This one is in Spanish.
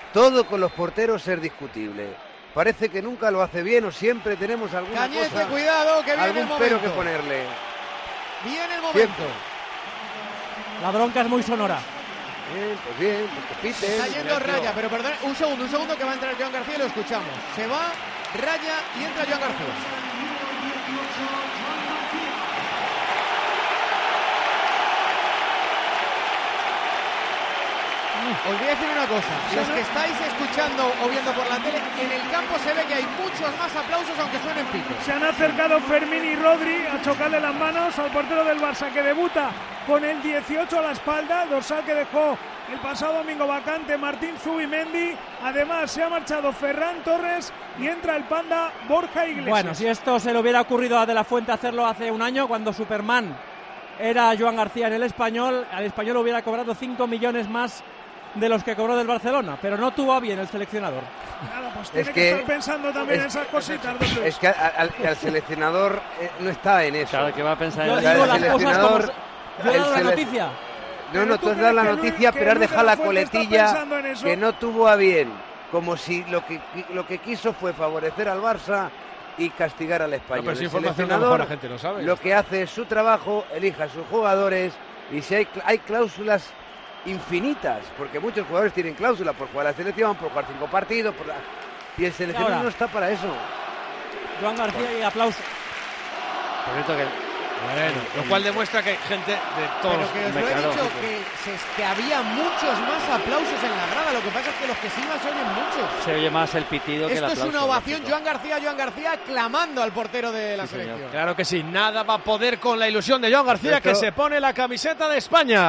todo con los porteros es discutible. Parece que nunca lo hace bien o siempre tenemos alguna Cañete, cosa, cuidado, que viene el algún momento. pero que ponerle. Viene el momento. Siempre. La bronca es muy sonora. Bien, pues que piten. Está yendo Raya, pero perdón, un segundo que va a entrar Joan García y lo escuchamos. Se va Raya y entra Joan García. Os voy a decir una cosa, los que estáis escuchando o viendo por la tele, en el campo se ve que hay muchos más aplausos aunque suenen picos. Se han acercado Fermín y Rodri a chocarle las manos al portero del Barça, que debuta con el 18 a la espalda, dorsal que dejó el pasado domingo vacante Martín Zubimendi. Además se ha marchado Ferran Torres y entra el panda Borja Iglesias. Bueno, si esto se le hubiera ocurrido a De la Fuente hacerlo hace un año, cuando Superman era Joan García en el Español, al Español hubiera cobrado 5 millones más de los que cobró del Barcelona, pero no tuvo a bien el seleccionador. Claro, pues tiene que estar pensando también en esas cositas. Es que al seleccionador no está en eso. Claro, que va a pensar Yo en digo el las cosas como... seleccionador. Yo he dado la noticia. No, tú has dado la noticia, pero has dejado la coletilla que no tuvo a bien. Como si lo que quiso fue favorecer al Barça y castigar al Español. No, pero si el información seleccionador, la gente lo sabe. lo que hace es su trabajo, elija a sus jugadores, y si hay cláusulas infinitas, porque muchos jugadores tienen cláusula por jugar a la selección, por jugar 5 partidos, y el seleccionador Ahora, no está para eso. Joan García y aplauso. Por cierto Lo cual demuestra que hay gente de todos Pero que os lo he dicho, que había muchos más aplausos en la grada. Lo que pasa es que los que silban se oyen muchos. Se oye más el pitido que el Esto aplauso. es una ovación. Joan García clamando al portero de la selección. Claro que sí, nada va a poder con la ilusión de Joan García, que se pone la camiseta de España.